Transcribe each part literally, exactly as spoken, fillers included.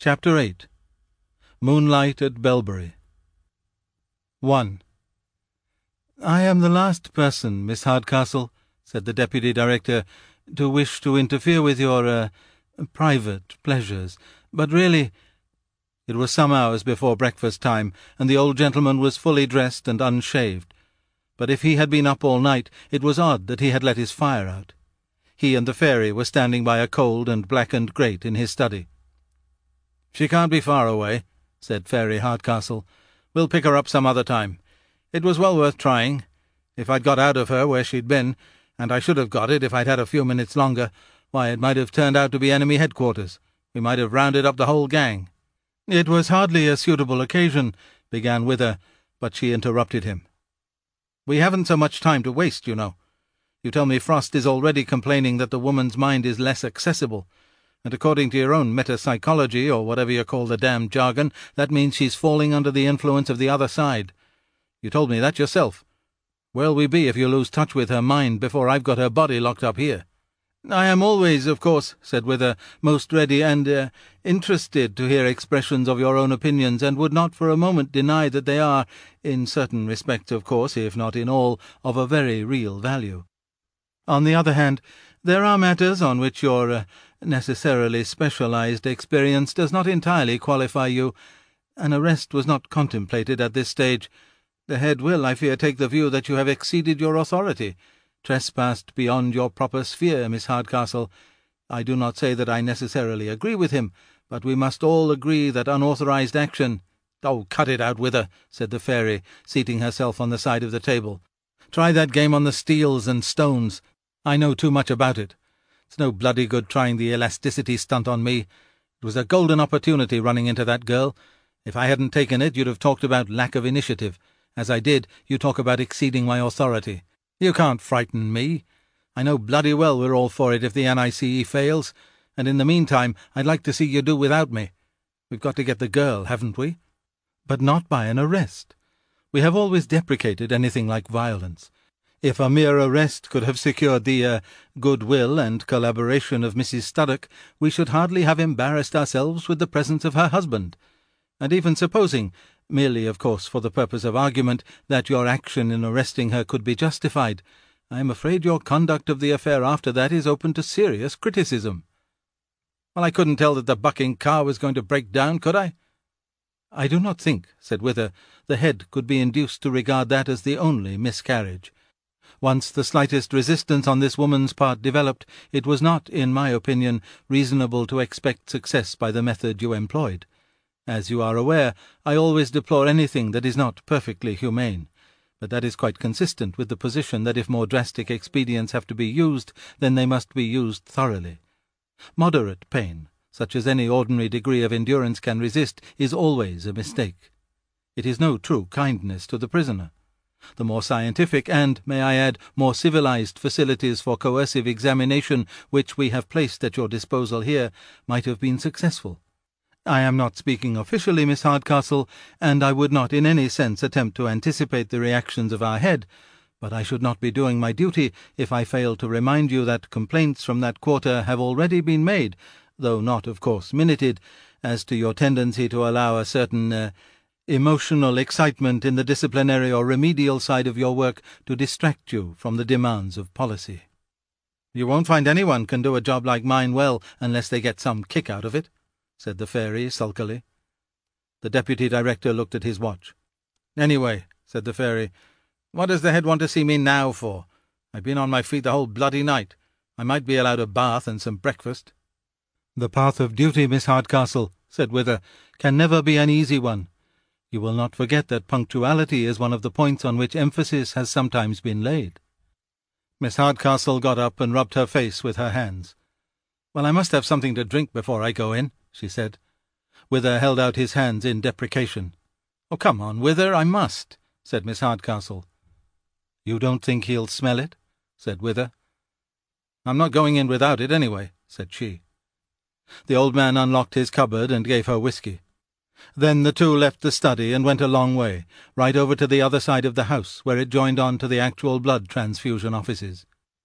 Chapter eight. Moonlight at Belbury. one. "I am the last person, Miss Hardcastle," said the Deputy Director, "to wish to interfere with your, uh, private pleasures, but really—" It was some hours before breakfast time, and the old gentleman was fully dressed and unshaved. But if he had been up all night, it was odd that he had let his fire out. He and the fairy were standing by a cold and blackened grate in his study. "She can't be far away," said Fairy Hardcastle. "We'll pick her up some other time. It was well worth trying. If I'd got out of her where she'd been, and I should have got it if I'd had a few minutes longer, why, it might have turned out to be enemy headquarters. We might have rounded up the whole gang." "It was hardly a suitable occasion," began Wither, but she interrupted him. "We haven't so much time to waste, you know. You tell me Frost is already complaining that the woman's mind is less accessible, and according to your own metapsychology, or whatever you call the damned jargon, that means she's falling under the influence of the other side. You told me that yourself. Where'll we be if you lose touch with her mind before I've got her body locked up here?" "I am always, of course," said Wither, "most ready and uh, interested to hear expressions of your own opinions, and would not for a moment deny that they are, in certain respects, of course, if not in all, of a very real value. On the other hand, there are matters on which your uh, necessarily specialized experience does not entirely qualify you. An arrest was not contemplated at this stage. The head will, I fear, take the view that you have exceeded your authority, trespassed beyond your proper sphere, Miss Hardcastle. I do not say that I necessarily agree with him, but we must all agree that unauthorized action—" "Oh, cut it out, Wither," said the fairy, seating herself on the side of the table. "Try that game on the steels and stones. I know too much about it. It's no bloody good trying the elasticity stunt on me. It was a golden opportunity running into that girl. If I hadn't taken it, you'd have talked about lack of initiative. As I did, you talk about exceeding my authority. You can't frighten me. I know bloody well we're all for it if the N I C E fails, and in the meantime I'd like to see you do without me. We've got to get the girl, haven't we? But not by an arrest. We have always deprecated anything like violence. If a mere arrest could have secured the uh, goodwill and collaboration of Missus Studdock, we should hardly have embarrassed ourselves with the presence of her husband. And even supposing, merely of course for the purpose of argument, that your action in arresting her could be justified, I am afraid your conduct of the affair after that is open to serious criticism." "Well, I couldn't tell that the bucking car was going to break down, could I?" "I do not think," said Wither, "the head could be induced to regard that as the only miscarriage. Once the slightest resistance on this woman's part developed, it was not, in my opinion, reasonable to expect success by the method you employed. As you are aware, I always deplore anything that is not perfectly humane, but that is quite consistent with the position that if more drastic expedients have to be used, then they must be used thoroughly. Moderate pain, such as any ordinary degree of endurance can resist, is always a mistake. It is no true kindness to the prisoner. The more scientific and, may I add, more civilized facilities for coercive examination which we have placed at your disposal here might have been successful. I am not speaking officially, Miss Hardcastle, and I would not in any sense attempt to anticipate the reactions of our head, but I should not be doing my duty if I failed to remind you that complaints from that quarter have already been made, though not, of course, minuted, as to your tendency to allow a certain uh, emotional excitement in the disciplinary or remedial side of your work to distract you from the demands of policy." "You won't find anyone can do a job like mine well unless they get some kick out of it," said the fairy sulkily. The Deputy Director looked at his watch. "Anyway," said the fairy, "what does the head want to see me now for? I've been on my feet the whole bloody night. I might be allowed a bath and some breakfast." "The path of duty, Miss Hardcastle," said Wither, "can never be an easy one. You will not forget that punctuality is one of the points on which emphasis has sometimes been laid." Miss Hardcastle got up and rubbed her face with her hands. "Well, I must have something to drink before I go in," she said. Wither held out his hands in deprecation. "Oh, come on, Wither, I must," said Miss Hardcastle. "You don't think he'll smell it?" said Wither. "I'm not going in without it, anyway," said she. The old man unlocked his cupboard and gave her whisky. Then the two left the study and went a long way, right over to the other side of the house, where it joined on to the actual blood transfusion offices.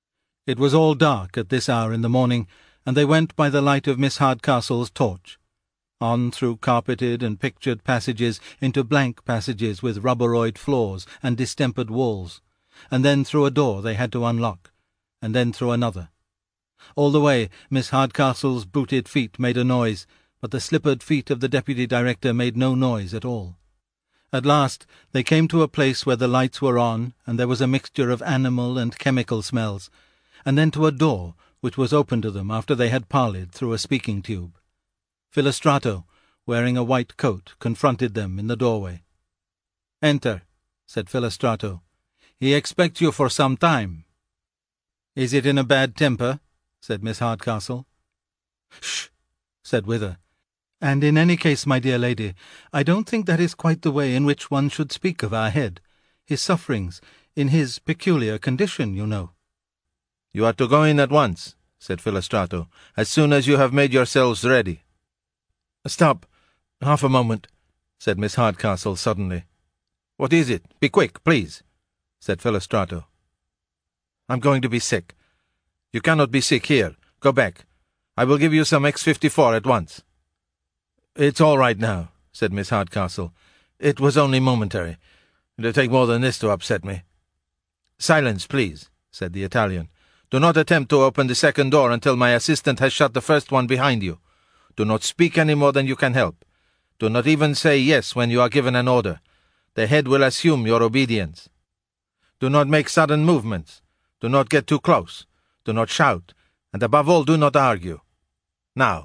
It was all dark at this hour in the morning, and they went by the light of Miss Hardcastle's torch. on through carpeted and pictured passages into blank passages with rubberoid floors and distempered walls, and then through a door they had to unlock, and then through another. All the way Miss Hardcastle's booted feet made a noise, but the slippered feet of the deputy director made no noise at all. At last they came to a place where the lights were on, and there was a mixture of animal and chemical smells, and then to a door which was open to them after they had parleyed through a speaking tube. Philostrato, wearing a white coat, confronted them in the doorway. "Enter," said Philostrato. "He expects you for some time." "Is it in a bad temper?" said Miss Hardcastle. "Shh," said Wither. "And in any case, my dear lady, I don't think that is quite the way in which one should speak of our head. His sufferings, in his peculiar condition, you know." "You are to go in at once," said Philostrato, "as soon as you have made yourselves ready." "Stop, half a moment," said Miss Hardcastle suddenly. "What is it? Be quick, please," said Philostrato. "I'm going to be sick." "You cannot be sick here. Go back. I will give you some X fifty-four at once." "It's all right now," said Miss Hardcastle. "It was only momentary. It'll take more than this to upset me." "Silence, please," said the Italian. "Do not attempt to open the second door until my assistant has shut the first one behind you. Do not speak any more than you can help. Do not even say yes when you are given an order. The head will assume your obedience. Do not make sudden movements. Do not get too close. Do not shout. And above all, do not argue. Now."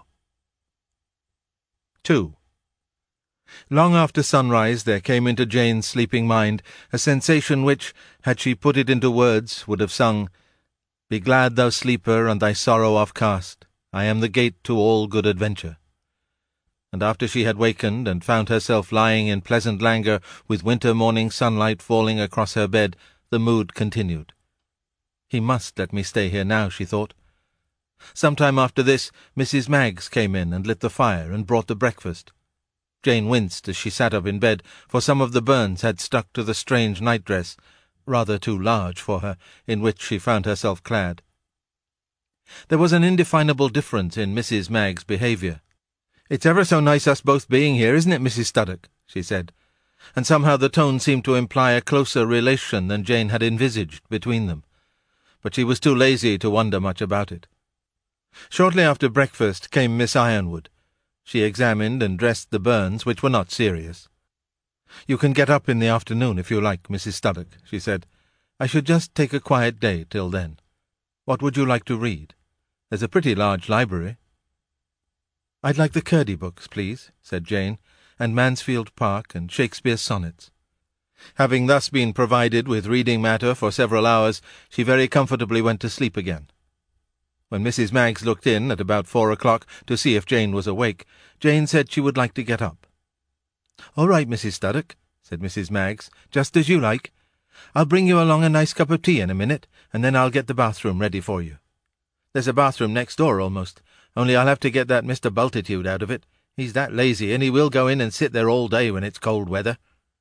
Two. Long after sunrise there came into Jane's sleeping mind a sensation which, had she put it into words, would have sung, "Be glad, thou sleeper, and thy sorrow off cast. I am the gate to all good adventure." And after she had wakened and found herself lying in pleasant languor with winter morning sunlight falling across her bed, the mood continued. "He must let me stay here now," she thought. Some time after this, Missus Maggs came in and lit the fire and brought the breakfast. Jane winced as she sat up in bed, for some of the burns had stuck to the strange nightdress, rather too large for her, in which she found herself clad. There was an indefinable difference in Missus Maggs' behaviour. "It's ever so nice us both being here, isn't it, Missus Studdock?" she said, and somehow the tone seemed to imply a closer relation than Jane had envisaged between them, but she was too lazy to wonder much about it. Shortly after breakfast came Miss Ironwood. She examined and dressed the burns, which were not serious. "You can get up in the afternoon if you like, Missus Studdock," she said. "I should just take a quiet day till then. What would you like to read? There's a pretty large library." "I'd like the Curdie books, please," said Jane, "and Mansfield Park and Shakespeare's sonnets." Having thus been provided with reading matter for several hours, she very comfortably went to sleep again. When Missus Maggs looked in at about four o'clock to see if Jane was awake, Jane said she would like to get up. "All right, Missus Studdock," said Missus Maggs, "just as you like. I'll bring you along a nice cup of tea in a minute, and then I'll get the bathroom ready for you. There's a bathroom next door almost, only I'll have to get that Mister Bultitude out of it. He's that lazy, and he will go in and sit there all day when it's cold weather."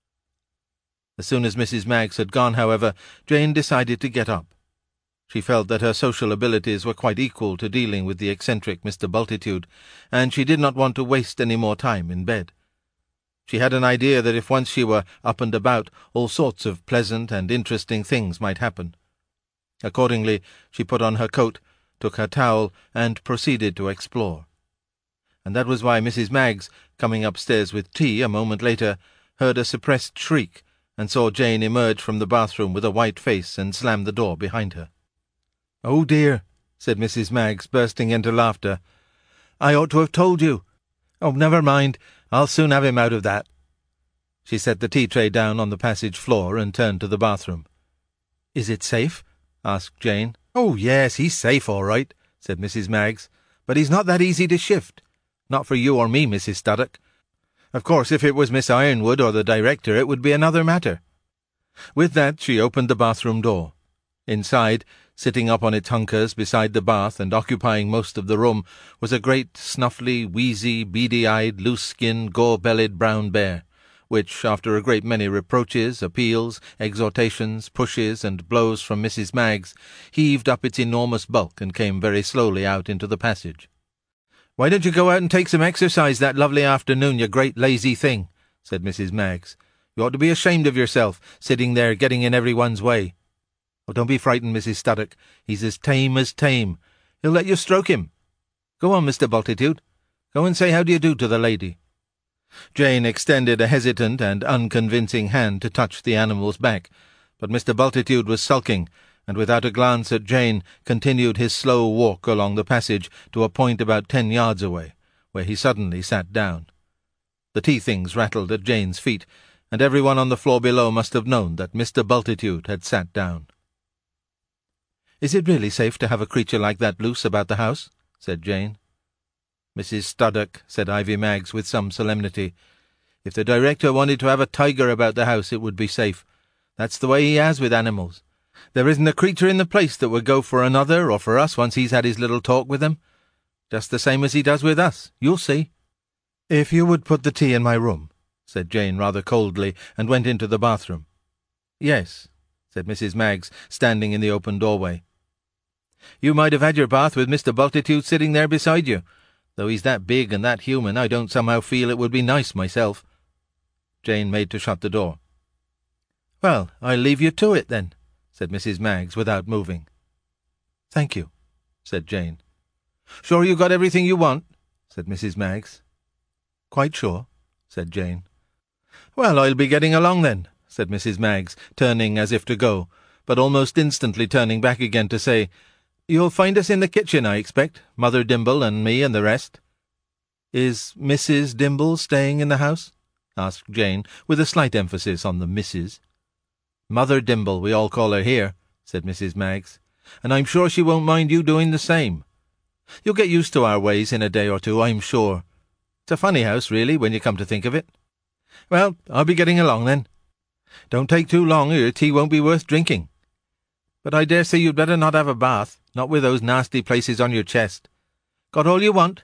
As soon as Missus Maggs had gone, however, Jane decided to get up. She felt that her social abilities were quite equal to dealing with the eccentric Mister Bultitude, and she did not want to waste any more time in bed. She had an idea that if once she were up and about, all sorts of pleasant and interesting things might happen. Accordingly, she put on her coat, took her towel, and proceeded to explore. And that was why Missus Maggs, coming upstairs with tea a moment later, heard a suppressed shriek, and saw Jane emerge from the bathroom with a white face and slam the door behind her. "Oh, dear," said Missus Maggs, bursting into laughter. "I ought to have told you. Oh, never mind. I'll soon have him out of that." She set the tea-tray down on the passage floor and turned to the bathroom. "Is it safe?" asked Jane. "Oh, yes, he's safe, all right," said Missus Maggs. "But he's not that easy to shift. Not for you or me, Missus Studdock. Of course, if it was Miss Ironwood or the director, it would be another matter." With that she opened the bathroom door. Inside, sitting up on its hunkers beside the bath and occupying most of the room, was a great, snuffly, wheezy, beady-eyed, loose-skinned, gore-bellied brown bear, which, after a great many reproaches, appeals, exhortations, pushes, and blows from Missus Maggs, heaved up its enormous bulk and came very slowly out into the passage. "Why don't you go out and take some exercise that lovely afternoon, you great lazy thing?" said Missus Maggs. "You ought to be ashamed of yourself, sitting there getting in everyone's way. Oh, don't be frightened, Missus Studdock. He's as tame as tame. He'll let you stroke him. Go on, Mister Bultitude. Go and say how do you do to the lady." Jane extended a hesitant and unconvincing hand to touch the animal's back, but Mister Bultitude was sulking, and without a glance at Jane continued his slow walk along the passage to a point about ten yards away, where he suddenly sat down. The tea-things rattled at Jane's feet, and everyone on the floor below must have known that Mister Bultitude had sat down. "Is it really safe to have a creature like that loose about the house?" said Jane. "Missus Studdock," said Ivy Maggs with some solemnity, "if the director wanted to have a tiger about the house it would be safe. That's the way he has with animals. There isn't a creature in the place that would go for another or for us once he's had his little talk with them. Just the same as he does with us. You'll see." "If you would put the tea in my room," said Jane rather coldly, and went into the bathroom. "Yes," said Missus Maggs, standing in the open doorway. "You might have had your bath with Mister Bultitude sitting there beside you. Though he's that big and that human, I don't somehow feel it would be nice myself." Jane made to shut the door. "Well, I'll leave you to it, then," said Missus Maggs, without moving. "Thank you," said Jane. "Sure you got everything you want?" said Missus Maggs. "Quite sure," said Jane. "Well, I'll be getting along then," said Missus Maggs, turning as if to go, but almost instantly turning back again to say, "You'll find us in the kitchen, I expect, Mother Dimble and me and the rest." "Is Missus Dimble staying in the house?" asked Jane, with a slight emphasis on the Missus "Mother Dimble, we all call her here," said Missus Maggs, "and I'm sure she won't mind you doing the same. You'll get used to our ways in a day or two, I'm sure. It's a funny house, really, when you come to think of it. Well, I'll be getting along, then. Don't take too long, or your tea won't be worth drinking. But I dare say you'd better not have a bath, not with those nasty places on your chest. Got all you want?"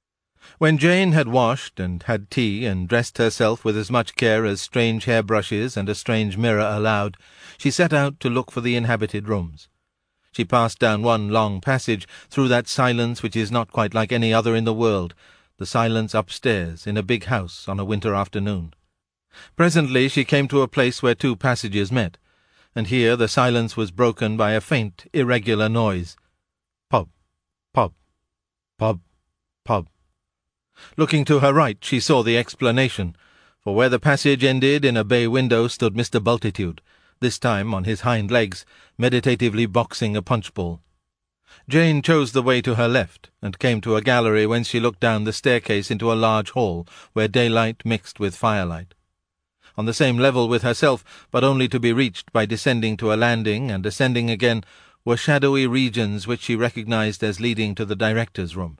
When Jane had washed and had tea and dressed herself with as much care as strange hair-brushes and a strange mirror allowed, she set out to look for the inhabited rooms. She passed down one long passage, through that silence which is not quite like any other in the world, the silence upstairs in a big house on a winter afternoon. Presently she came to a place where two passages met, and here the silence was broken by a faint, irregular noise. Pub, pub, pub, pub. Looking to her right, she saw the explanation, for where the passage ended in a bay window stood Mister Bultitude, this time on his hind legs, meditatively boxing a punch-bowl. Jane chose the way to her left, and came to a gallery whence she looked down the staircase into a large hall, where daylight mixed with firelight. On the same level with herself, but only to be reached by descending to a landing and ascending again, were shadowy regions which she recognized as leading to the director's room.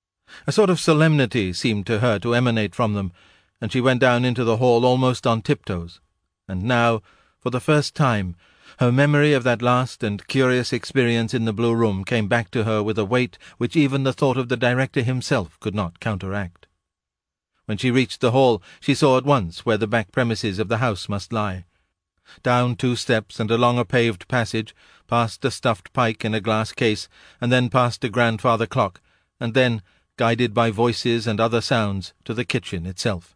A sort of solemnity seemed to her to emanate from them, and she went down into the hall almost on tiptoes. And now, for the first time, her memory of that last and curious experience in the Blue Room came back to her with a weight which even the thought of the director himself could not counteract. When she reached the hall, she saw at once where the back premises of the house must lie. Down two steps and along a paved passage, past a stuffed pike in a glass case, and then past a grandfather clock, and then, guided by voices and other sounds, to the kitchen itself.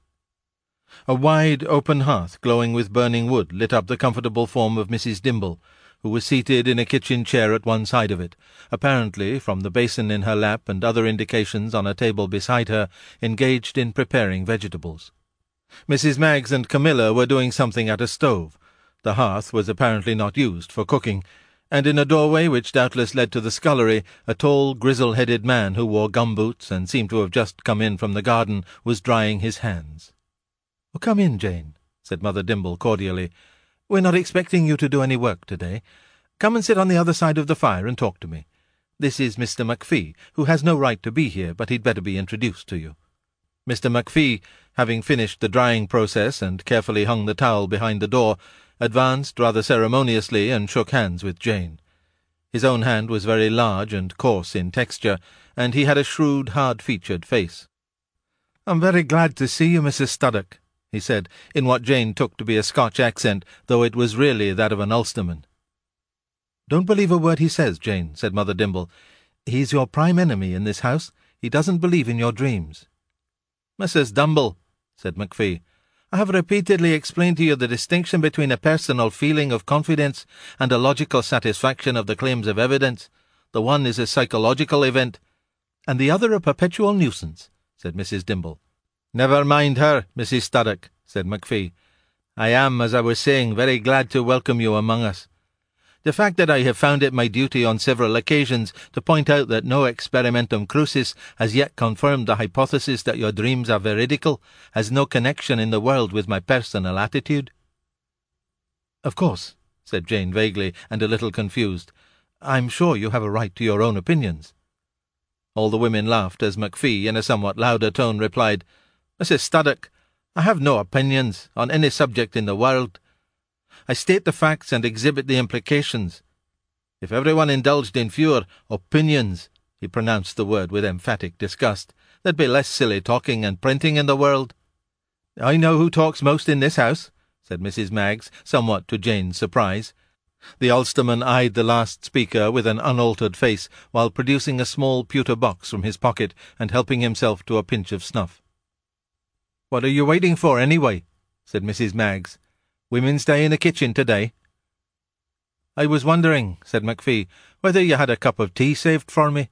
A wide, open hearth glowing with burning wood lit up the comfortable form of Missus Dimble, who was seated in a kitchen chair at one side of it, apparently, from the basin in her lap and other indications on a table beside her, engaged in preparing vegetables. Missus Maggs and Camilla were doing something at a stove. The hearth was apparently not used for cooking, and in a doorway which doubtless led to the scullery, a tall, grizzle-headed man who wore gumboots and seemed to have just come in from the garden was drying his hands. "Oh, come in, Jane," said Mother Dimble cordially. "We're not expecting you to do any work today. Come and sit on the other side of the fire and talk to me. This is Mister McPhee, who has no right to be here, but he'd better be introduced to you." Mister McPhee, having finished the drying process and carefully hung the towel behind the door, advanced rather ceremoniously and shook hands with Jane. His own hand was very large and coarse in texture, and he had a shrewd, hard-featured face. "I'm very glad to see you, Missus Studdock," he said, in what Jane took to be a Scotch accent, though it was really that of an Ulsterman. "Don't believe a word he says, Jane," said Mother Dimble. "He's your prime enemy in this house. He doesn't believe in your dreams." "Missus Dumble," said McPhee, "I have repeatedly explained to you the distinction between a personal feeling of confidence and a logical satisfaction of the claims of evidence. The one is a psychological event, and the other a perpetual nuisance," said Missus Dimble. "Never mind her, Missus Studdock," said McPhee. "I am, as I was saying, very glad to welcome you among us. The fact that I have found it my duty on several occasions to point out that no experimentum crucis has yet confirmed the hypothesis that your dreams are veridical has no connection in the world with my personal attitude." "Of course," said Jane vaguely and a little confused. "I'm sure you have a right to your own opinions." All the women laughed as McPhee, in a somewhat louder tone, replied, "Missus Studdock, I have no opinions on any subject in the world. I state the facts and exhibit the implications. If everyone indulged in fewer opinions," he pronounced the word with emphatic disgust, "there'd be less silly talking and printing in the world." "I know who talks most in this house," said Missus Maggs, somewhat to Jane's surprise. The Ulsterman eyed the last speaker with an unaltered face while producing a small pewter box from his pocket and helping himself to a pinch of snuff. "What are you waiting for, anyway?" said Missus Maggs. "Women's Day in the kitchen today." "I was wondering," said McPhee, "whether you had a cup of tea saved for me."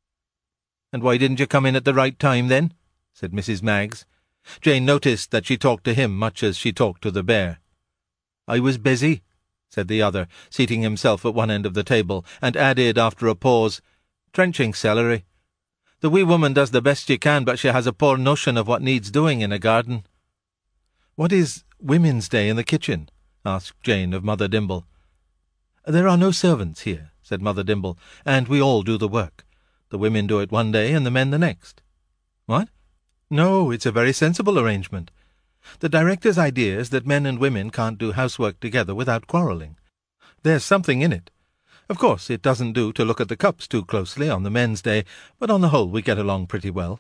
"And why didn't you come in at the right time, then?" said Missus Maggs. Jane noticed that she talked to him much as she talked to the bear. "I was busy," said the other, seating himself at one end of the table, and added after a pause, "trenching celery. The wee woman does the best she can, but she has a poor notion of what needs doing in a garden." "What is Women's Day in the kitchen?" asked Jane of Mother Dimble. "There are no servants here," said Mother Dimble, "and we all do the work. The women do it one day and the men the next." "What? No, it's a very sensible arrangement. The director's idea is that men and women can't do housework together without quarrelling. There's something in it. Of course, it doesn't do to look at the cups too closely on the men's day, but on the whole we get along pretty well."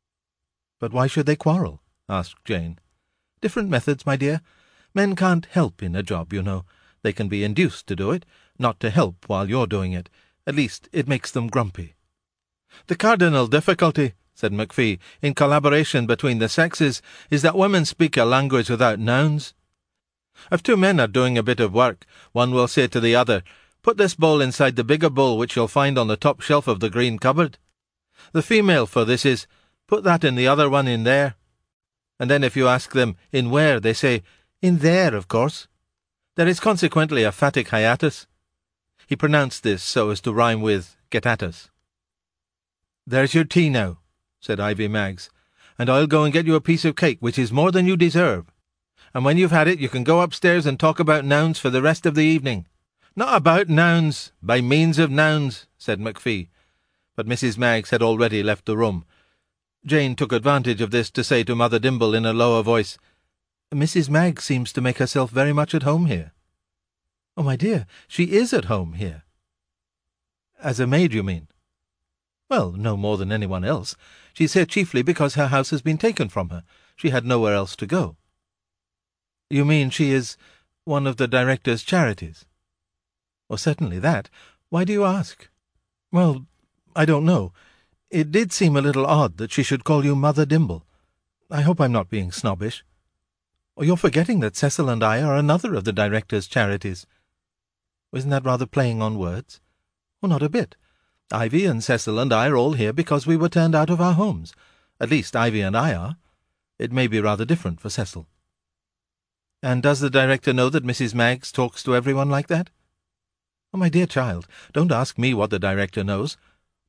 "But why should they quarrel?" asked Jane. "Different methods, my dear. Men can't help in a job, you know. They can be induced to do it, not to help while you're doing it. At least, it makes them grumpy." "The cardinal difficulty," said McPhee, "in collaboration between the sexes is that women speak a language without nouns. If two men are doing a bit of work, one will say to the other, 'Put this bowl inside the bigger bowl which you'll find on the top shelf of the green cupboard.' The female for this is, 'Put that in the other one in there.' And then if you ask them, 'In where?' they say, 'In there, of course.' There is consequently a phatic hiatus." He pronounced this so as to rhyme with "get at us." "There's your tea now," said Ivy Maggs, "and I'll go and get you a piece of cake, which is more than you deserve. And when you've had it, you can go upstairs and talk about nouns for the rest of the evening." "Not about nouns, by means of nouns," said McPhee. But Missus Maggs had already left the room. Jane took advantage of this to say to Mother Dimble in a lower voice, "Missus Maggs seems to make herself very much at home here." "Oh, my dear, she is at home here." "As a maid, you mean?" "Well, no more than anyone else. She's here chiefly because her house has been taken from her. She had nowhere else to go." "You mean she is one of the director's charities?" "Well, certainly that. Why do you ask?" "Well, I don't know. It did seem a little odd that she should call you Mother Dimble. I hope I'm not being snobbish. Oh, you're forgetting that Cecil and I are another of the director's charities." "Isn't that rather playing on words?" "Oh, not a bit. Ivy and Cecil and I are all here because we were turned out of our homes. At least Ivy and I are. It may be rather different for Cecil." "And does the director know that Missus Maggs talks to everyone like that?" "Oh, my dear child, don't ask me what the director knows.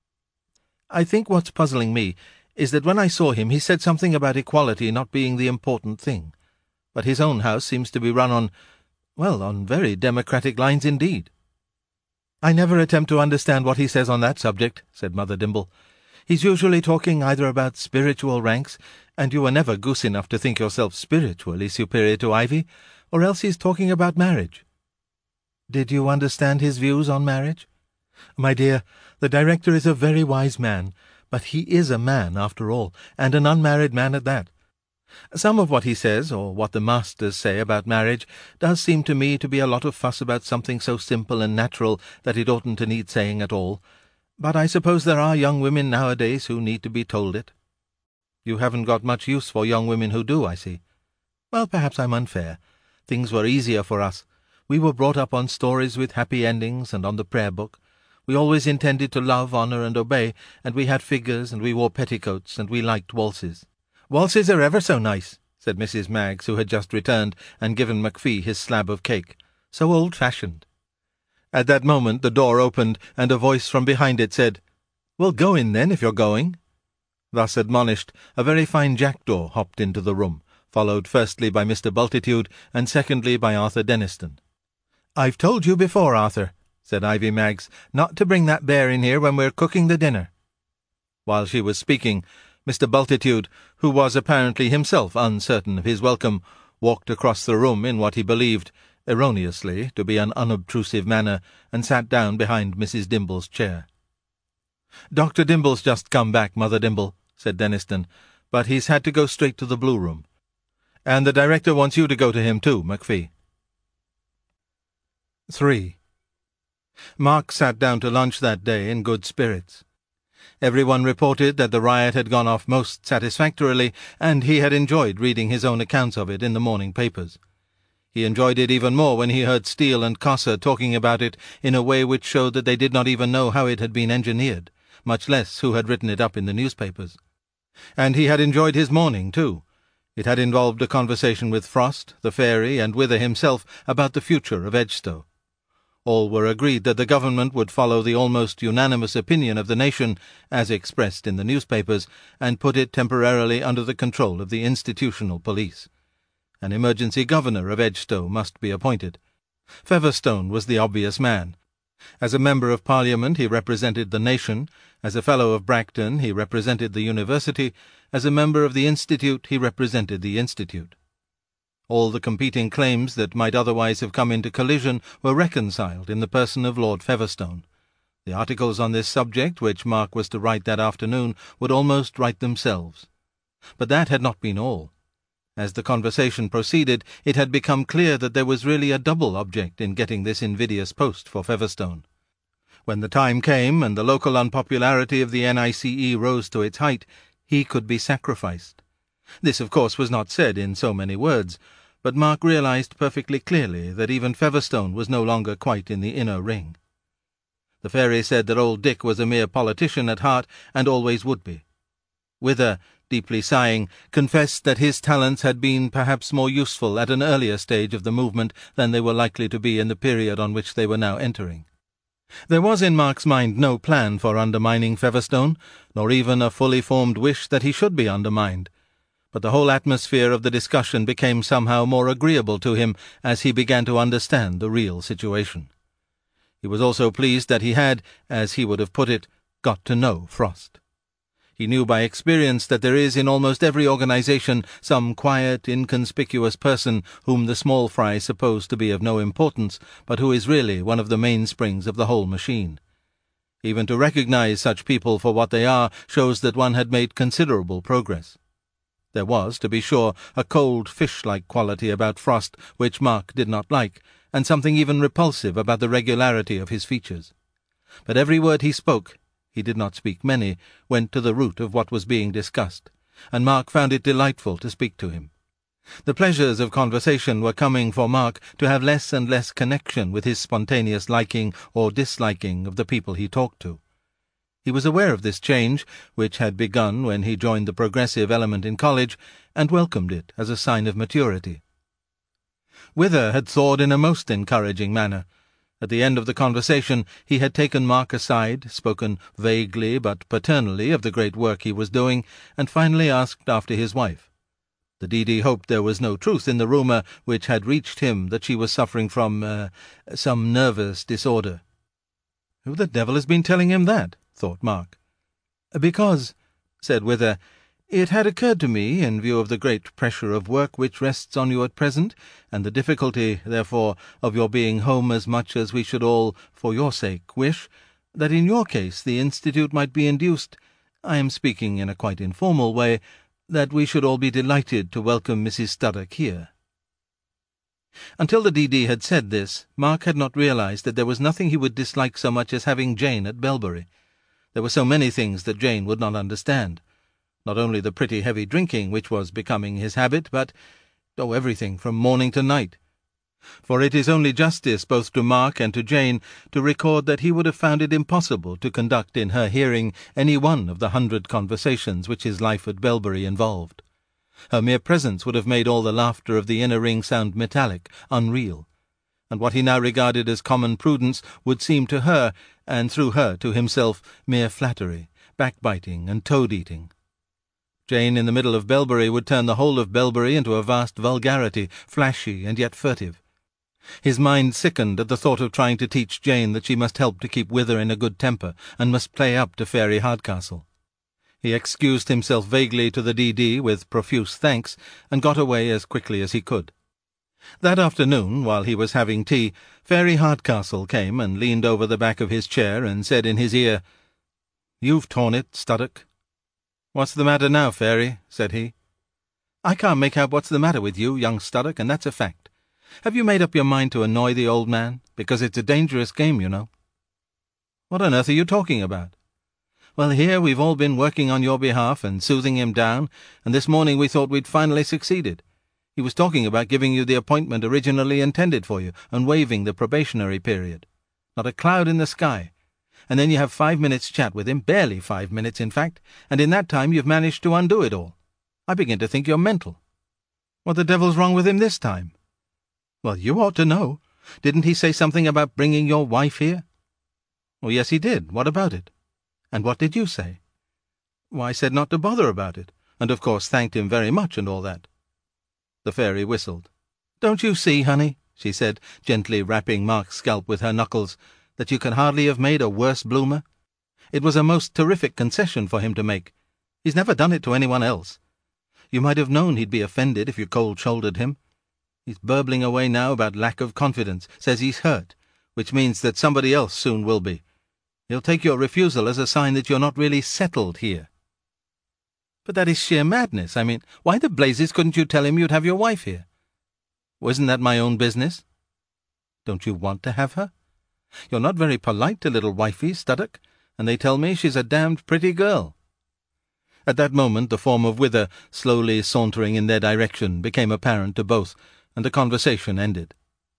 I think what's puzzling me is that when I saw him he said something about equality not being the important thing. But his own house seems to be run on, well, on very democratic lines indeed." "I never attempt to understand what he says on that subject," said Mother Dimble. "He's usually talking either about spiritual ranks, and you were never goose enough to think yourself spiritually superior to Ivy, or else he's talking about marriage." "Did you understand his views on marriage?" "My dear, the director is a very wise man, but he is a man after all, and an unmarried man at that. Some of what he says, or what the masters say about marriage, does seem to me to be a lot of fuss about something so simple and natural that it oughtn't to need saying at all. But I suppose there are young women nowadays who need to be told it. You haven't got much use for young women who do, I see. Well, perhaps I'm unfair. Things were easier for us. We were brought up on stories with happy endings and on the prayer book. We always intended to love, honour, and obey, and we had figures, and we wore petticoats, and we liked waltzes. Waltzes are ever so nice, said Missus Maggs, who had just returned and given McPhee his slab of cake. So old-fashioned. At that moment the door opened, and a voice from behind it said, "Well, go in, then, if you're going." Thus admonished, a very fine jackdaw hopped into the room, followed firstly by Mister Bultitude, and secondly by Arthur Denniston. "I've told you before, Arthur," said Ivy Maggs, "not to bring that bear in here when we're cooking the dinner." While she was speaking, Mister Bultitude, who was apparently himself uncertain of his welcome, walked across the room in what he believed, erroneously, to be an unobtrusive manner, and sat down behind Missus Dimble's chair. "Doctor Dimble's just come back, Mother Dimble," said Denniston, "but he's had to go straight to the Blue Room. And the director wants you to go to him too, McPhee." Three. Mark sat down to lunch that day in good spirits. Everyone reported that the riot had gone off most satisfactorily, and he had enjoyed reading his own accounts of it in the morning papers. He enjoyed it even more when he heard Steele and Cossa talking about it in a way which showed that they did not even know how it had been engineered, much less who had written it up in the newspapers. And he had enjoyed his morning, too. It had involved a conversation with Frost, the Fairy, and Wither himself about the future of Edgestowe. All were agreed that the government would follow the almost unanimous opinion of the nation, as expressed in the newspapers, and put it temporarily under the control of the institutional police. An emergency governor of Edgestowe must be appointed. Featherstone was the obvious man. As a member of Parliament he represented the nation, as a Fellow of Bracton he represented the University, as a member of the Institute he represented the Institute. All the competing claims that might otherwise have come into collision were reconciled in the person of Lord Featherstone. The articles on this subject which Mark was to write that afternoon would almost write themselves. But that had not been all. As the conversation proceeded, it had become clear that there was really a double object in getting this invidious post for Featherstone. When the time came, and the local unpopularity of the N I C E rose to its height, he could be sacrificed. This, of course, was not said in so many words, but Mark realized perfectly clearly that even Featherstone was no longer quite in the inner ring. The Fairy said that old Dick was a mere politician at heart, and always would be. Wither, deeply sighing, confessed that his talents had been perhaps more useful at an earlier stage of the movement than they were likely to be in the period on which they were now entering. There was in Mark's mind no plan for undermining Featherstone, nor even a fully formed wish that he should be undermined. But the whole atmosphere of the discussion became somehow more agreeable to him as he began to understand the real situation. He was also pleased that he had, as he would have put it, got to know Frost. He knew by experience that there is in almost every organization some quiet, inconspicuous person whom the small fry suppose to be of no importance, but who is really one of the mainsprings of the whole machine. Even to recognize such people for what they are shows that one had made considerable progress. There was, to be sure, a cold, fish-like quality about Frost which Mark did not like, and something even repulsive about the regularity of his features. But every word he spoke, he did not speak many, went to the root of what was being discussed, and Mark found it delightful to speak to him. The pleasures of conversation were coming for Mark to have less and less connection with his spontaneous liking or disliking of the people he talked to. He was aware of this change, which had begun when he joined the progressive element in college, and welcomed it as a sign of maturity. Wither had thawed in a most encouraging manner. At the end of the conversation he had taken Mark aside, spoken vaguely but paternally of the great work he was doing, and finally asked after his wife. The D D hoped there was no truth in the rumour which had reached him that she was suffering from uh, some nervous disorder. "Who the devil has been telling him that?" thought Mark. "Because," said Wither, "it had occurred to me, in view of the great pressure of work which rests on you at present, and the difficulty, therefore, of your being home as much as we should all, for your sake, wish, that in your case the Institute might be induced, I am speaking in a quite informal way, that we should all be delighted to welcome Missus Studdock here." Until the D D had said this, Mark had not realized that there was nothing he would dislike so much as having Jane at Belbury. There were so many things that Jane would not understand. Not only the pretty heavy drinking which was becoming his habit, but, oh, everything from morning to night. For it is only justice both to Mark and to Jane to record that he would have found it impossible to conduct in her hearing any one of the hundred conversations which his life at Belbury involved. Her mere presence would have made all the laughter of the inner ring sound metallic, unreal, and what he now regarded as common prudence would seem to her, and through her to himself, mere flattery, backbiting, and toad-eating. Jane in the middle of Belbury would turn the whole of Belbury into a vast vulgarity, flashy and yet furtive. His mind sickened at the thought of trying to teach Jane that she must help to keep Wither in a good temper, and must play up to Fairy Hardcastle. He excused himself vaguely to the D D with profuse thanks, and got away as quickly as he could. That afternoon, while he was having tea, Fairy Hardcastle came and leaned over the back of his chair and said in his ear, "You've torn it, Studdock." "What's the matter now, Fairy?" said he. "I can't make out what's the matter with you, young Studdock, and that's a fact. Have you made up your mind to annoy the old man? Because it's a dangerous game, you know." "What on earth are you talking about?" "Well, here we've all been working on your behalf and soothing him down, and this morning we thought we'd finally succeeded. He was talking about giving you the appointment originally intended for you and waiving the probationary period. Not a cloud in the sky. And then you have five minutes' chat with him, barely five minutes, in fact, and in that time you've managed to undo it all. I begin to think you're mental." "What the devil's wrong with him this time?" "Well, you ought to know. Didn't he say something about bringing your wife here?" "Oh, yes, he did. What about it?" "And what did you say?" "Why, I said not to bother about it, and of course thanked him very much and all that." The Fairy whistled. "Don't you see, honey," she said, gently rapping Mark's scalp with her knuckles, "that you can hardly have made a worse bloomer? It was a most terrific concession for him to make. He's never done it to anyone else. You might have known he'd be offended if you cold-shouldered him. He's burbling away now about lack of confidence, says he's hurt, which means that somebody else soon will be. He'll take your refusal as a sign that you're not really settled here." "But that is sheer madness. I mean, why the blazes couldn't you tell him you'd have your wife here?" "Wasn't that my own business?" "Don't you want to have her? You're not very polite to little wifey, Studdock, and they tell me she's a damned pretty girl." At that moment the form of Wither, slowly sauntering in their direction, became apparent to both, and the conversation ended.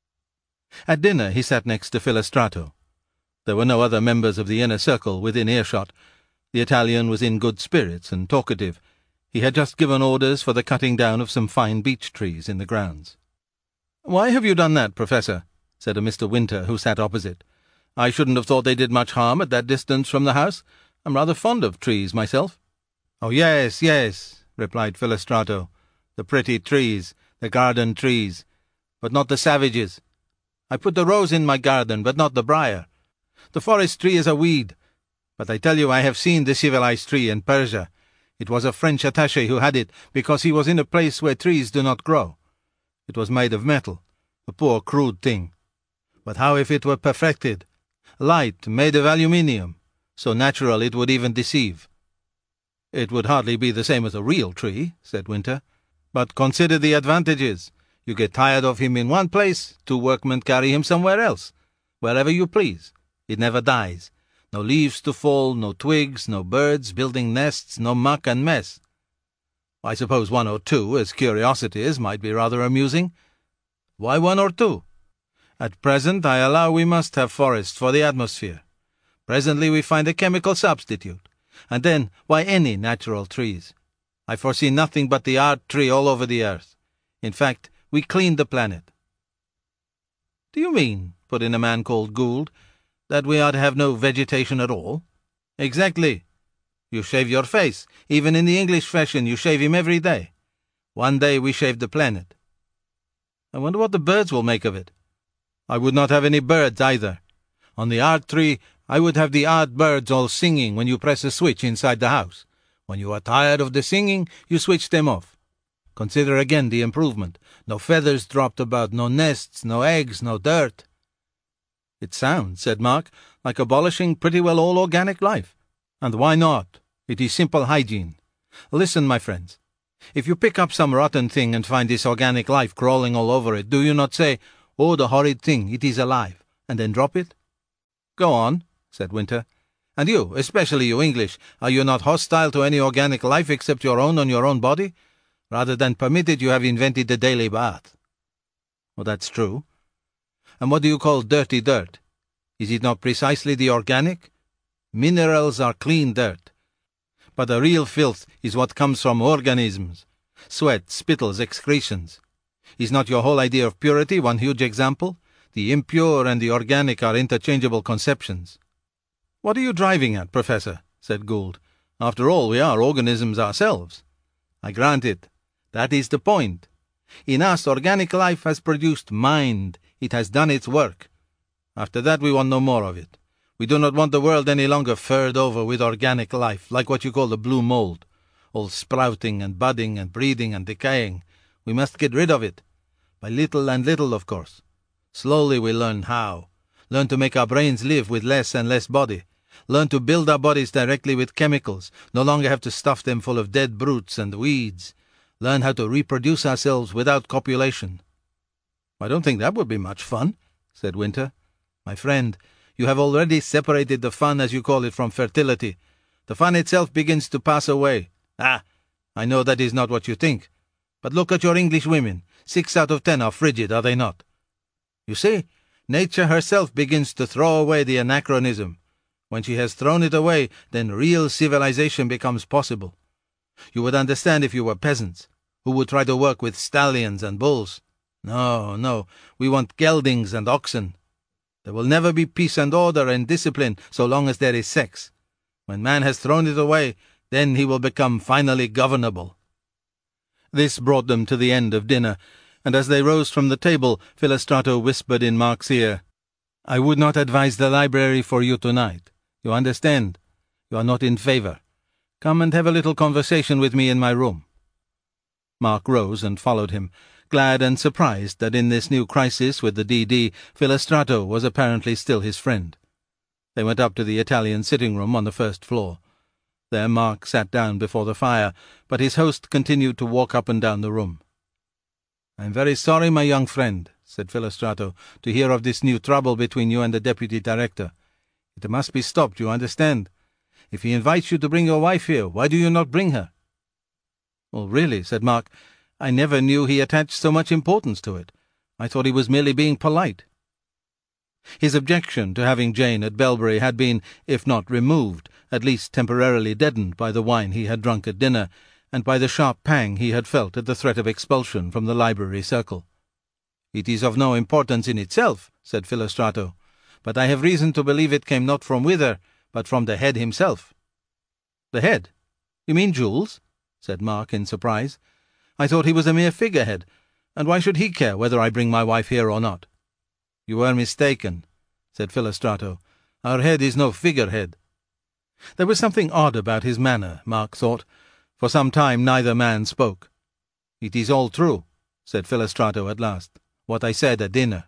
At dinner he sat next to Philostrato. There were no other members of the inner circle within earshot. The Italian was in good spirits and talkative. He had just given orders for the cutting down of some fine beech trees in the grounds. "Why have you done that, Professor?" said a Mister Winter who sat opposite. "I shouldn't have thought they did much harm at that distance from the house. I'm rather fond of trees myself." "Oh, yes, yes," replied Philostrato. "The pretty trees, the garden trees, but not the savages. I put the rose in my garden, but not the briar. The forest tree is a weed. But I tell you I have seen the civilized tree in Persia. It was a French attaché who had it, because he was in a place where trees do not grow. It was made of metal, a poor crude thing. But how if it were perfected? Light, made of aluminium, so natural it would even deceive." "It would hardly be the same as a real tree," said Winter. "But consider the advantages. You get tired of him in one place, two workmen carry him somewhere else. Wherever you please. It never dies. No leaves to fall, no twigs, no birds building nests, no muck and mess. I suppose one or two, as curiosities, might be rather amusing. Why one or two? At present I allow we must have forests for the atmosphere. Presently we find a chemical substitute. And then, why any natural trees? I foresee nothing but the art tree all over the earth. In fact, we cleaned the planet." "Do you mean," put in a man called Gould, "that we ought to have no vegetation at all?" "Exactly. You shave your face. Even in the English fashion you shave him every day. One day we shave the planet." "I wonder what the birds will make of it." "I would not have any birds either. On the art tree I would have the art birds all singing when you press a switch inside the house. When you are tired of the singing, you switch them off. Consider again the improvement. No feathers dropped about, no nests, no eggs, no dirt." "It sounds," said Mark, "like abolishing pretty well all organic life. And why not? It is simple hygiene. Listen, my friends. If you pick up some rotten thing and find this organic life crawling all over it, do you not say, 'Oh, the horrid thing, it is alive,' and then drop it?" "Go on," said Winter. And you, especially you English, are you not hostile to any organic life except your own on your own body? Rather than permit it, you have invented the daily bath. Well, that's true. And what do you call dirty dirt? Is it not precisely the organic? Minerals are clean dirt. But the real filth is what comes from organisms. Sweat, spittles, excretions. Is not your whole idea of purity one huge example? The impure and the organic are interchangeable conceptions. What are you driving at, Professor? Said Gould. After all, we are organisms ourselves. I grant it. That is the point. In us, organic life has produced mind. It has done its work. After that, we want no more of it. We do not want the world any longer furred over with organic life, like what you call the blue mold, all sprouting and budding and breeding and decaying. We must get rid of it. By little and little, of course. Slowly we learn how. Learn to make our brains live with less and less body. Learn to build our bodies directly with chemicals, no longer have to stuff them full of dead brutes and weeds. Learn how to reproduce ourselves without copulation. I don't think that would be much fun, said Winter. My friend, you have already separated the fun, as you call it, from fertility. The fun itself begins to pass away. Ah, I know that is not what you think. But look at your English women. Six out of ten are frigid, are they not? You see, nature herself begins to throw away the anachronism. When she has thrown it away, then real civilization becomes possible. You would understand if you were peasants, who would try to work with stallions and bulls. No, no, we want geldings and oxen. There will never be peace and order and discipline so long as there is sex. When man has thrown it away, then he will become finally governable. This brought them to the end of dinner, and as they rose from the table, Philostrato whispered in Mark's ear, I would not advise the library for you tonight. You understand? You are not in favour. Come and have a little conversation with me in my room. Mark rose and followed him, glad and surprised that in this new crisis with the D D, Philostrato was apparently still his friend. They went up to the Italian sitting-room on the first floor. There Mark sat down before the fire, but his host continued to walk up and down the room. I am very sorry, my young friend, said Philostrato, to hear of this new trouble between you and the deputy director. It must be stopped, you understand. If he invites you to bring your wife here, why do you not bring her? Well, really, said Mark, I never knew he attached so much importance to it. I thought he was merely being polite. His objection to having Jane at Belbury had been, if not removed, at least temporarily deadened by the wine he had drunk at dinner, and by the sharp pang he had felt at the threat of expulsion from the library circle. It is of no importance in itself, said Philostrato, but I have reason to believe it came not from Wither, but from the head himself. The head? You mean Jules? Said Mark in surprise. I thought he was a mere figurehead, and why should he care whether I bring my wife here or not? You were mistaken, said Philostrato. Our head is no figurehead. There was something odd about his manner, Mark thought. For some time neither man spoke. It is all true, said Philostrato at last, what I said at dinner.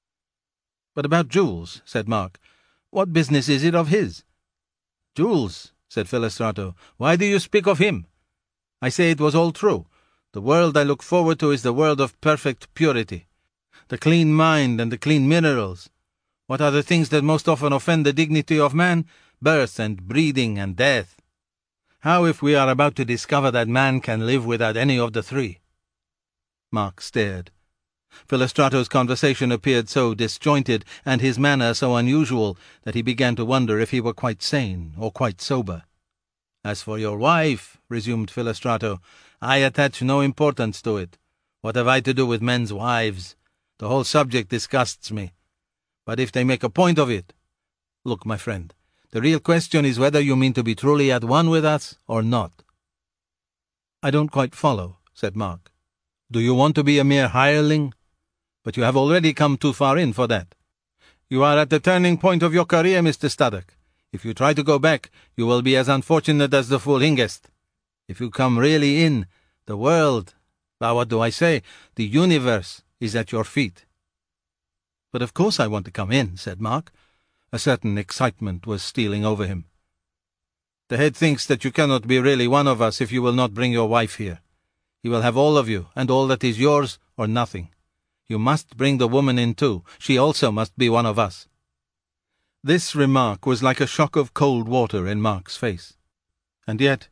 But about Jules, said Mark, what business is it of his? Jules, said Philostrato, why do you speak of him? I say it was all true. The world I look forward to is the world of perfect purity. The clean mind and the clean minerals. What are the things that most often offend the dignity of man? Birth and breeding and death. How if we are about to discover that man can live without any of the three? Mark stared. Philostrato's conversation appeared so disjointed, and his manner so unusual, that he began to wonder if he were quite sane or quite sober. As for your wife, resumed Philostrato, I attach no importance to it. What have I to do with men's wives? The whole subject disgusts me. But if they make a point of it... Look, my friend, the real question is whether you mean to be truly at one with us or not. I don't quite follow, said Mark. Do you want to be a mere hireling? But you have already come too far in for that. You are at the turning point of your career, Mister Staddock. If you try to go back, you will be as unfortunate as the fool Hengest. If you come really in, the world, ah, what do I say, the universe is at your feet. But of course I want to come in, said Mark. A certain excitement was stealing over him. The head thinks that you cannot be really one of us if you will not bring your wife here. He will have all of you, and all that is yours, or nothing. You must bring the woman in too. She also must be one of us. This remark was like a shock of cold water in Mark's face. And yet,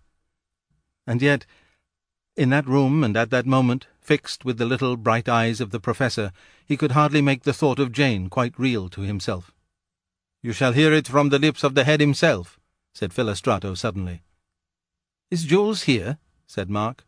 and yet, in that room and at that moment, fixed with the little bright eyes of the Professor, he could hardly make the thought of Jane quite real to himself. "You shall hear it from the lips of the head himself," said Philostrato suddenly. "Is Jules here?" said Mark.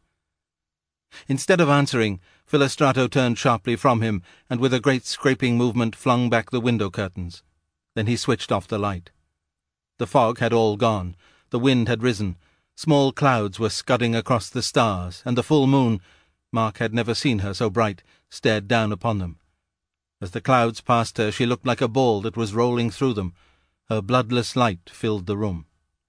Instead of answering, Philostrato turned sharply from him, and with a great scraping movement flung back the window curtains. Then he switched off the light. The fog had all gone, the wind had risen, small clouds were scudding across the stars, and the full moon, Mark had never seen her so bright, stared down upon them. As the clouds passed her, she looked like a ball that was rolling through them. Her bloodless light filled the room.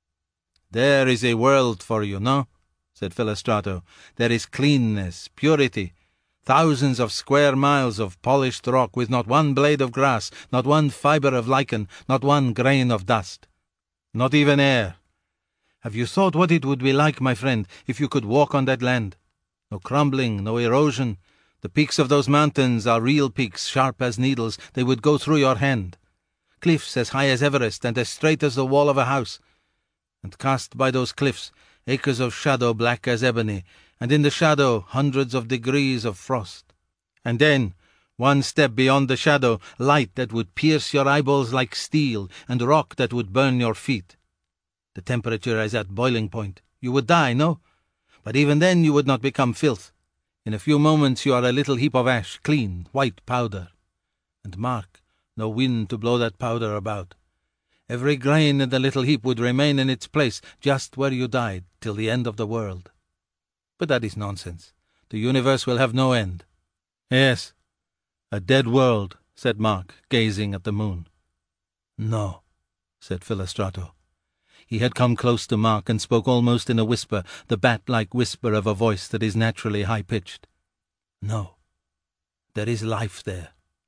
"There is a world for you, no?" said Philostrato. "There is cleanness, purity, thousands of square miles of polished rock with not one blade of grass, not one fibre of lichen, not one grain of dust. Not even air. Have you thought what it would be like, my friend, if you could walk on that land? No crumbling, no erosion. The peaks of those mountains are real peaks, sharp as needles. They would go through your hand. Cliffs as high as Everest and as straight as the wall of a house. And cast by those cliffs, acres of shadow black as ebony, and in the shadow hundreds of degrees of frost. And then, one step beyond the shadow, light that would pierce your eyeballs like steel, and rock that would burn your feet. The temperature is at boiling point. You would die, no? But even then you would not become filth. In a few moments you are a little heap of ash, clean, white powder. And mark, no wind to blow that powder about. Every grain in the little heap would remain in its place, just where you died, till the end of the world. But that is nonsense. The universe will have no end." "Yes, a dead world," said Mark, gazing at the moon. "No," said Philostrato. He had come close to Mark and spoke almost in a whisper, the bat-like whisper of a voice that is naturally high-pitched. "No, there is life there."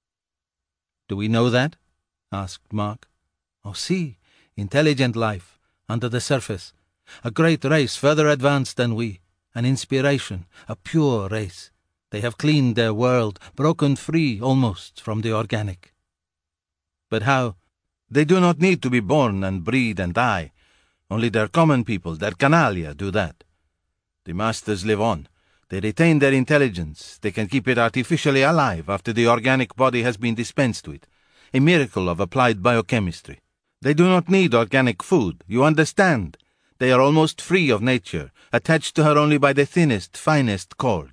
"Do we know that?" asked Mark. "Oh, see, intelligent life, under the surface. A great race further advanced than we, an inspiration, a pure race. They have cleaned their world, broken free, almost, from the organic." "But how?" "They do not need to be born and breed and die. Only their common people, their canalia, do that. The masters live on. They retain their intelligence. They can keep it artificially alive after the organic body has been dispensed with. A miracle of applied biochemistry. They do not need organic food, you understand. They are almost free of nature, attached to her only by the thinnest, finest cord."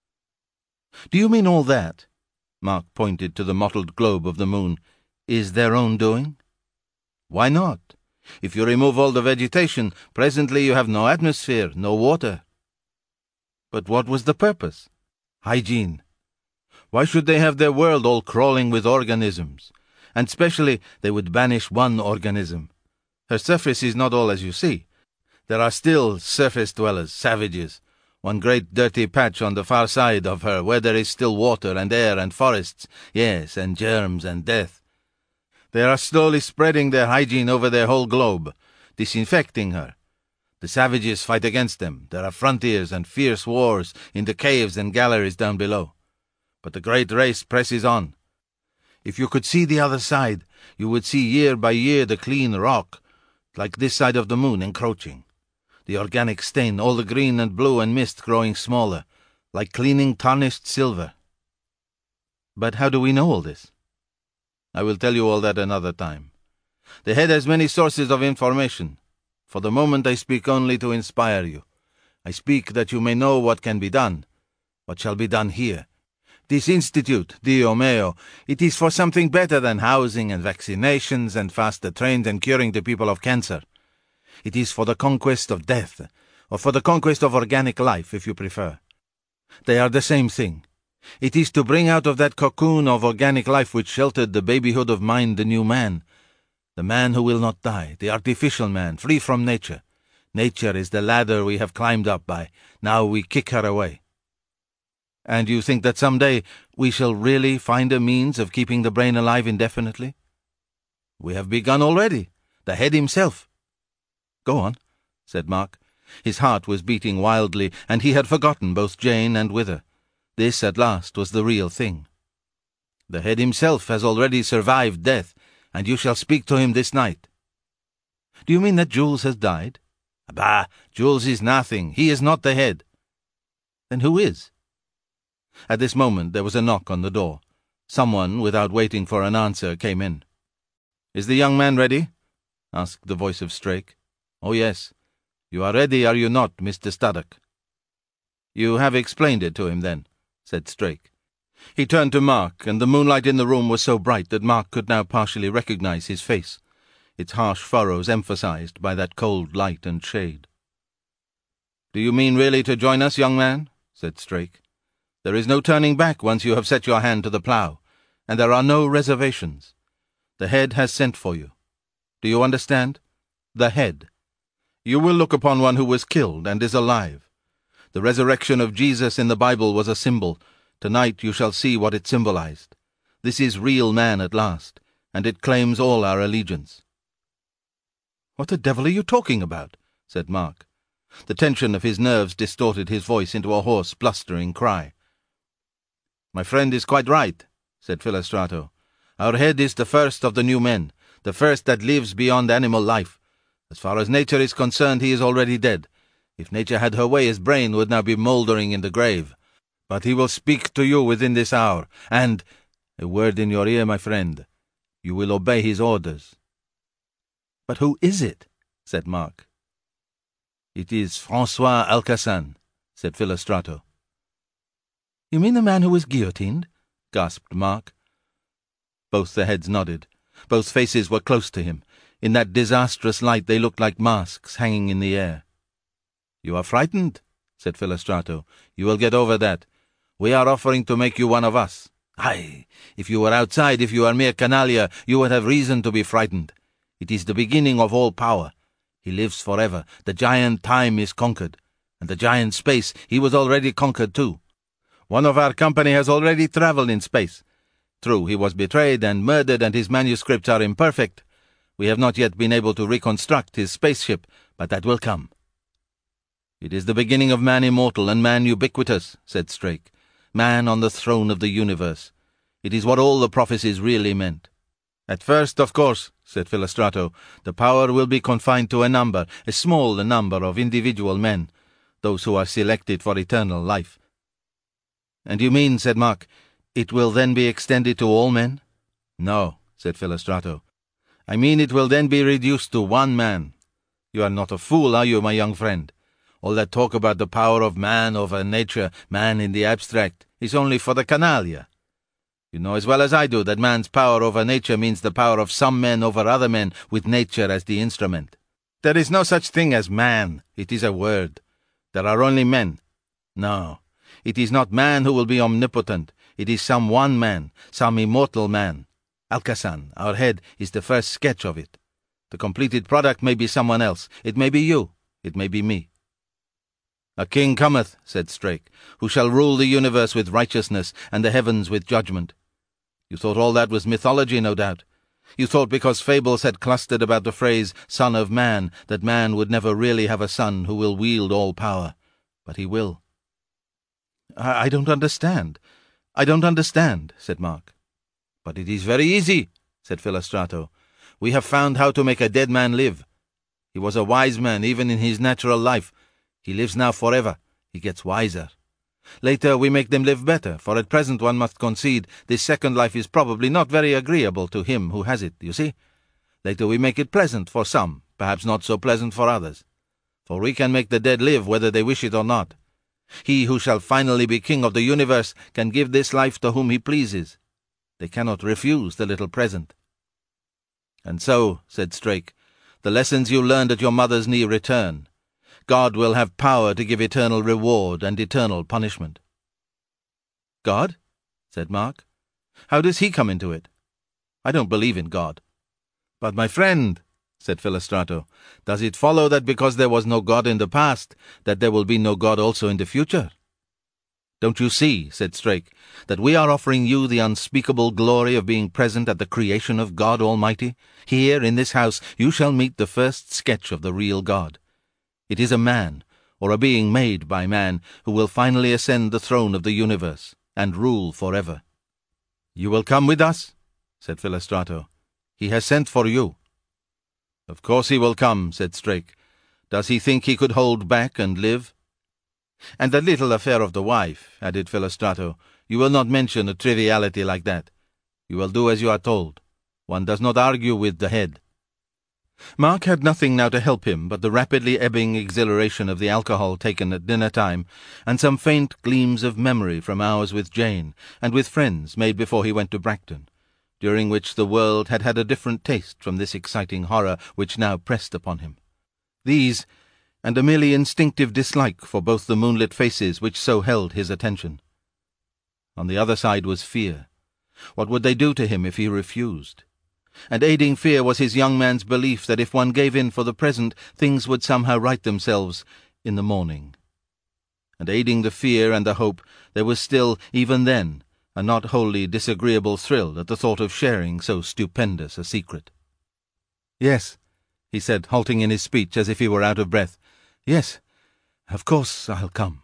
"Do you mean all that," Mark pointed to the mottled globe of the moon, "is their own doing?" "Why not? If you remove all the vegetation, presently you have no atmosphere, no water." "But what was the purpose?" "Hygiene. Why should they have their world all crawling with organisms? And specially they would banish one organism. Her surface is not all as you see. There are still surface dwellers, savages, one great dirty patch on the far side of her where there is still water and air and forests, yes, and germs and death. They are slowly spreading their hygiene over their whole globe, disinfecting her. The savages fight against them. There are frontiers and fierce wars in the caves and galleries down below. But the great race presses on. If you could see the other side, you would see year by year the clean rock, like this side of the moon, encroaching. The organic stain, all the green and blue and mist growing smaller, like cleaning tarnished silver." "But how do we know all this?" "I will tell you all that another time. The head has many sources of information. For the moment I speak only to inspire you. I speak that you may know what can be done, what shall be done here. This institute, Dio meo, it is for something better than housing and vaccinations and faster trains and curing the people of cancer. It is for the conquest of death, or for the conquest of organic life, if you prefer. They are the same thing. It is to bring out of that cocoon of organic life which sheltered the babyhood of mind the new man, the man who will not die, the artificial man, free from nature. Nature is the ladder we have climbed up by. Now we kick her away." "And you think that some day we shall really find a means of keeping the brain alive indefinitely?" "We have begun already. The head himself." "Go on," said Mark. His heart was beating wildly, and he had forgotten both Jane and Wither. This, at last, was the real thing. "The head himself has already survived death, and you shall speak to him this night." "Do you mean that Jules has died?" "Bah, Jules is nothing. He is not the head." "Then who is?" At this moment there was a knock on the door. Someone, without waiting for an answer, came in. "Is the young man ready?" asked the voice of Strake. "Oh, yes. You are ready, are you not, Mister Studdock?" "You have explained it to him, then," said Strake. He turned to Mark, and the moonlight in the room was so bright that Mark could now partially recognize his face, its harsh furrows emphasized by that cold light and shade. "Do you mean really to join us, young man?" said Strake. "There is no turning back once you have set your hand to the plough, and there are no reservations. The head has sent for you. Do you understand? The head. You will look upon one who was killed and is alive. The resurrection of Jesus in the Bible was a symbol. Tonight you shall see what it symbolized. This is real man at last, and it claims all our allegiance." "What the devil are you talking about?" said Mark. The tension of his nerves distorted his voice into a hoarse, blustering cry. "My friend is quite right," said Philostrato. "Our head is the first of the new men, the first that lives beyond animal life. As far as nature is concerned, he is already dead. If nature had her way, his brain would now be mouldering in the grave. But he will speak to you within this hour, and, a word in your ear, my friend, you will obey his orders." "But who is it?" said Mark. "It is François Alcassin," said Philostrato. "You mean the man who was guillotined?" gasped Mark. Both the heads nodded. Both faces were close to him. In that disastrous light they looked like masks hanging in the air. "You are frightened," said Philostrato. "You will get over that. We are offering to make you one of us. Aye, if you were outside, if you are mere canalia, you would have reason to be frightened. It is the beginning of all power. He lives forever. The giant time is conquered. And the giant space, he was already conquered too. One of our company has already travelled in space. True, he was betrayed and murdered, and his manuscripts are imperfect. We have not yet been able to reconstruct his spaceship, but that will come." "It is the beginning of man immortal and man ubiquitous," said Strake. "Man on the throne of the universe. It is what all the prophecies really meant." "At first, of course," said Philostrato, "the power will be confined to a number, a small number of individual men, those who are selected for eternal life." "And you mean," said Mark, "it will then be extended to all men?" "No," said Philostrato. "I mean it will then be reduced to one man. You are not a fool, are you, my young friend? All that talk about the power of man over nature, man in the abstract, is only for the canalia. You know as well as I do that man's power over nature means the power of some men over other men, with nature as the instrument. There is no such thing as man. It is a word. There are only men. No, it is not man who will be omnipotent. It is some one man, some immortal man. Alcassin, our head, is the first sketch of it. The completed product may be someone else. It may be you. It may be me." "A king cometh," said Strake, "who shall rule the universe with righteousness and the heavens with judgment." You thought all that was mythology, no doubt. You thought because fables had clustered about the phrase "son of man" that man would never really have a son who will wield all power. But he will. I, I don't understand. I don't understand, said Mark. "But it is very easy," said Philostrato. "We have found how to make a dead man live. He was a wise man even in his natural life. He lives now forever. He gets wiser. Later we make them live better, for at present one must concede this second life is probably not very agreeable to him who has it, you see. Later we make it pleasant for some, perhaps not so pleasant for others. For we can make the dead live whether they wish it or not. He who shall finally be king of the universe can give this life to whom he pleases. They cannot refuse the little present." "And so," said Strake, "the lessons you learned at your mother's knee return. God will have power to give eternal reward and eternal punishment." "God?" said Mark. "How does he come into it? I don't believe in God." "But, my friend," said Philostrato, "does it follow that because there was no God in the past, that there will be no God also in the future?" "Don't you see," said Strake, "that we are offering you the unspeakable glory of being present at the creation of God Almighty? Here, in this house, you shall meet the first sketch of the real God. It is a man, or a being made by man, who will finally ascend the throne of the universe, and rule forever." "You will come with us?" said Philostrato. He has sent for you." "Of course he will come," said Strake. "Does he think he could hold back and live?" "And the little affair of the wife," added Philostrato. "You will not mention a triviality like that. You will do as you are told. One does not argue with the head." Mark had nothing now to help him but the rapidly ebbing exhilaration of the alcohol taken at dinner-time, and some faint gleams of memory from hours with Jane and with friends made before he went to Bracton, during which the world had had a different taste from this exciting horror which now pressed upon him. These, and a merely instinctive dislike for both the moonlit faces which so held his attention. On the other side was fear. What would they do to him if he refused? And aiding fear was his young man's belief that if one gave in for the present, things would somehow right themselves in the morning. And aiding the fear and the hope, there was still, even then, a not wholly disagreeable thrill at the thought of sharing so stupendous a secret. "Yes," he said, halting in his speech as if he were out of breath. "Yes, of course I'll come."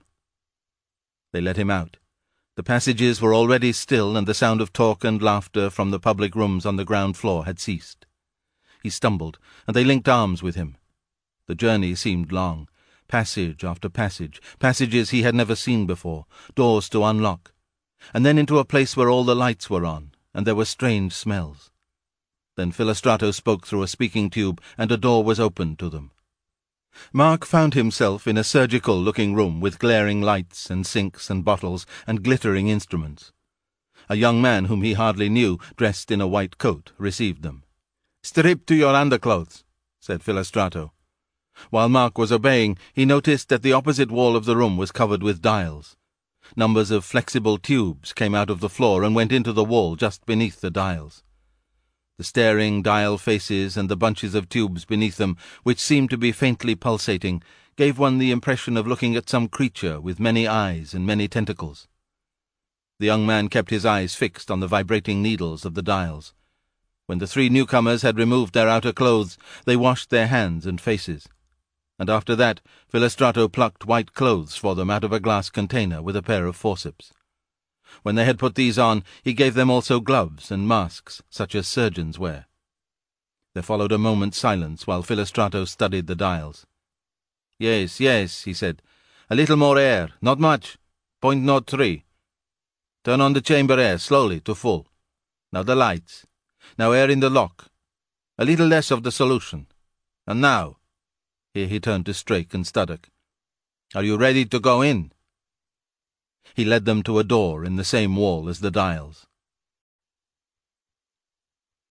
They let him out. The passages were already still, and the sound of talk and laughter from the public rooms on the ground floor had ceased. He stumbled, and they linked arms with him. The journey seemed long. Passage after passage, passages he had never seen before, doors to unlock, and then into a place where all the lights were on, and there were strange smells. Then Philostrato spoke through a speaking tube, and a door was opened to them. Mark found himself in a surgical-looking room with glaring lights and sinks and bottles and glittering instruments. A young man whom he hardly knew, dressed in a white coat, received them. "Strip to your underclothes," said Philostrato. While Mark was obeying, he noticed that the opposite wall of the room was covered with dials. Numbers of flexible tubes came out of the floor and went into the wall just beneath the dials. The staring dial faces and the bunches of tubes beneath them, which seemed to be faintly pulsating, gave one the impression of looking at some creature with many eyes and many tentacles. The young man kept his eyes fixed on the vibrating needles of the dials. When the three newcomers had removed their outer clothes, they washed their hands and faces, and after that Philostrato plucked white clothes for them out of a glass container with a pair of forceps. When they had put these on, he gave them also gloves and masks, such as surgeons wear. There followed a moment's silence while Philostrato studied the dials. "Yes, yes," he said. "A little more air, not much. Point note three. Turn on the chamber air slowly to full. Now the lights. Now air in the lock. A little less of the solution. And now," here he turned to Strake and Studdock, "are you ready to go in?" He led them to a door in the same wall as the dials.